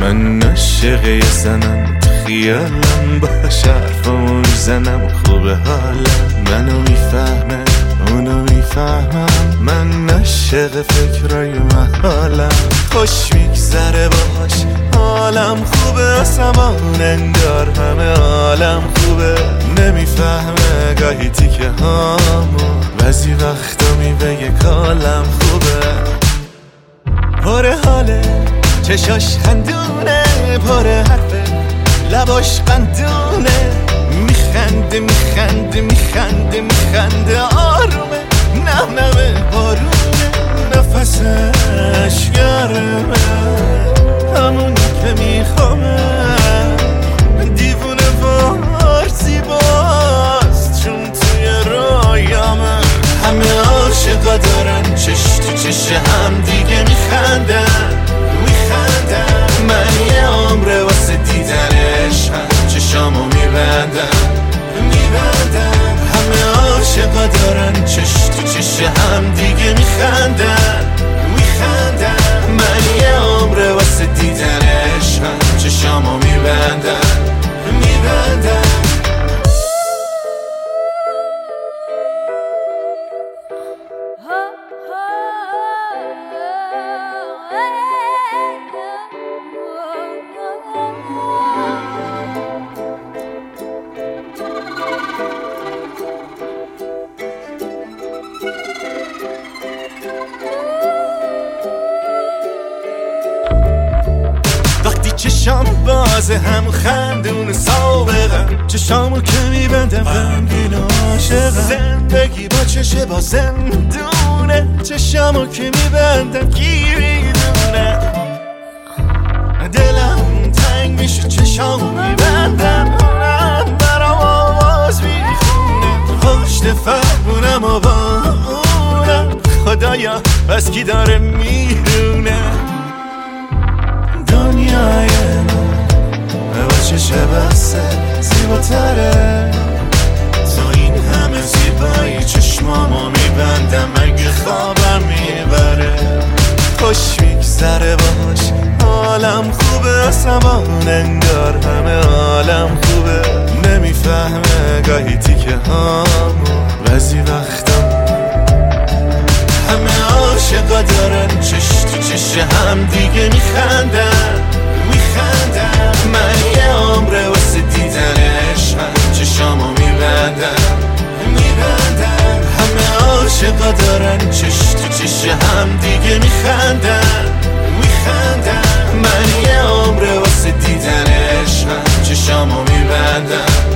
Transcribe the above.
من عاشق یه زنم خیالم باش حرفامو میزنم خوبه حالم منو میفهمه اونو میفهمم من عاشق فکرای محالم خوش میگذره باش حالم خوبه آسمان انگار همه عالم خوبه نمیفهمه گاهی تیکه هامو بعضی وقتا میبگه کالم خوبه پاره حاله چشاش خندونه پاره حرفه لباش قندونه میخنده میخنده میخنده میخنده آرومه نمنمه بارونه نفسش گرمه همون که میخوامه دیوونه وارسی باز چون توی رایامه همه عاشقا دارن چش تو چش هم دیگه میخندن من یه عمره واسه دیدنش چشامو میبندم همه عاشقا دارن چش تو چش هم دیگه میخندن من یه عمره واسه دیدنش چشامو میبندم چشام بازه هم خندون سابقم چشامو که میبندم غمگین و عاشقم زندگی با چشه با زندونه چشامو که میبندم کی میدونه دلم تنگ میشه چشامو میبندم اونم برام آواز میخونه پشت فرمونم و با اونم خدایا بس کی داره میرونه دنیای من با چشه بسته زیباتره تو این همه زیبایی چشمامو میبندم اگه خوابم میبره خوش میگذره باش حالم خوبه آسمان انگار همه عالم خوبه نمیفهمه گاهی تیکه هامو بعضی وقتا همه عاشقا دارن چش تو چش هم دیگه میخندن من یه عمره واسه دیدنش چشامو میبندم همه عاشقا دارن چش تو چش هم دیگه میخندن من یه عمره واسه دیدنش چشامو میبندم